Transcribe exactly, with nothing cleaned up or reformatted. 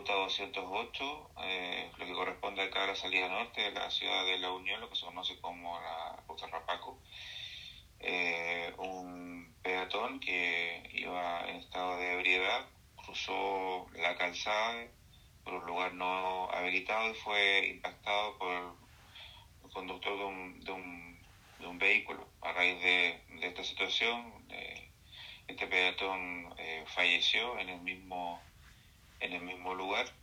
ruta doscientos ocho, eh, lo que corresponde acá a la salida norte de la ciudad de La Unión, lo que se conoce como la ruta Rapaco. Eh, un peatón que iba en estado de ebriedad cruzó la calzada por un lugar no habilitado y fue impactado por el conductor de un, de un, de un vehículo. A raíz de, de esta situación, eh, este peatón eh, falleció en el mismo en el mismo lugar.